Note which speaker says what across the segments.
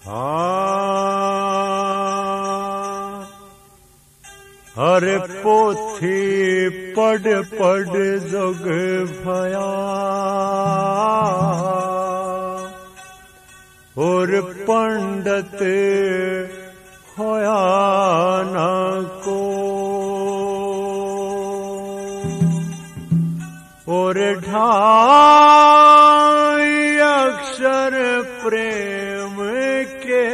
Speaker 1: हर पोथी पढ़ पढ़ जोग भया और पंडित होया न को और ढाई अक्षर प्रेम के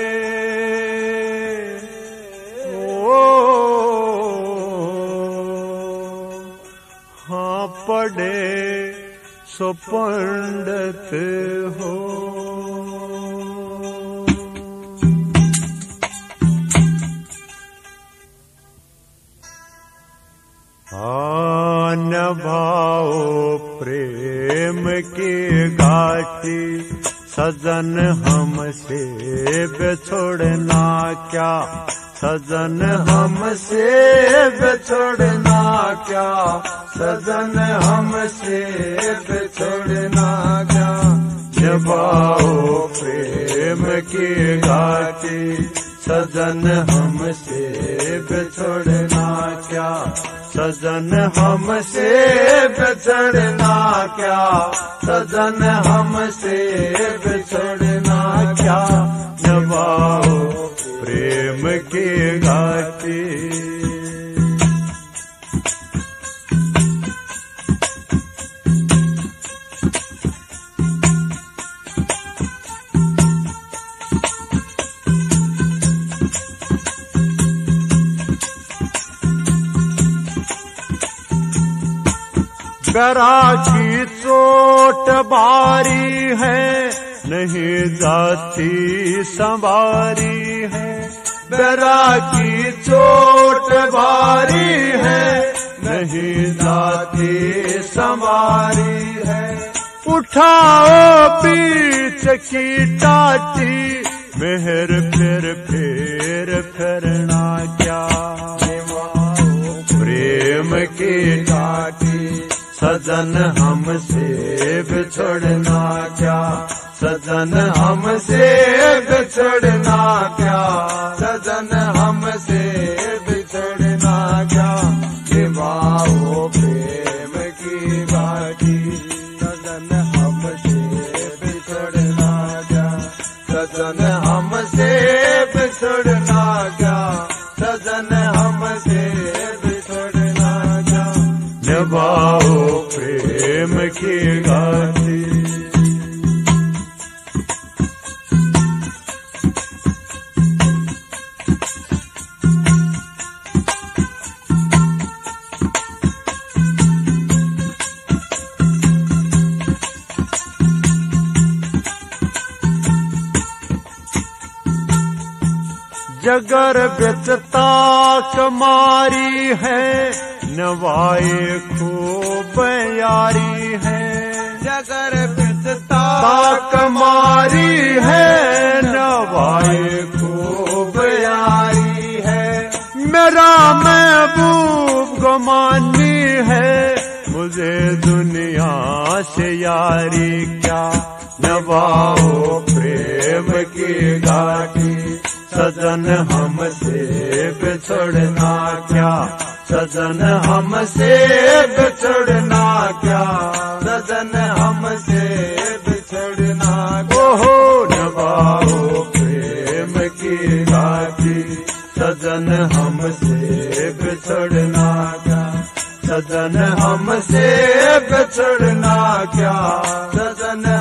Speaker 1: हाँ पढ़े सो पंडित हो। नभाओ प्रेम की घाटी सजन हमसे बिछोड़ना क्या, सजन हमसे बिछोड़ना क्या, सजन हमसे बिछोड़ना क्या। नभाओ प्रेम की घाटी सजन हमसे बिछोड़ना क्या, सजन हमसे बिछड़ना क्या, सजन हमसे बिछड़ना क्या। नभाओ प्रेम की घाटी गरा की चोट भारी है नहीं जाती संवारी है, गरा की चोट भारी है नहीं जाती संवारी है। उठाओ बीच की टाटी मेहर फिर फिरना क्या। प्रेम की टाटी सजन हमसे बिछड़ना क्या, सजन हमसे बिछड़ना क्या, सजन हमसे बिछड़ना क्या। निभाओ प्रेम की घाटी सजन हमसे बिछड़ना क्या, सजन हमसे बिछड़ना क्या, सजन हमसे बिछड़ना क्या। निभाओ प्रेम की घाटी जगर बिचता कमारी है नवाए खूब यारी है, जगर बिचता कमारी है नवाए खूब यारी है। मेरा महबूब गुमानी है मुझे दुनिया से यारी क्या। नभाओ प्रेम की घाटी सजन हमसे बिछड़ना क्या, सजन हमसे बिछड़ना क्या, सजन हमसे बिछड़ना क्या। ओहो नभाओ प्रेम की घाटी सजन हमसे बिछड़ना क्या, सजन हमसे बिछड़ना क्या, सजन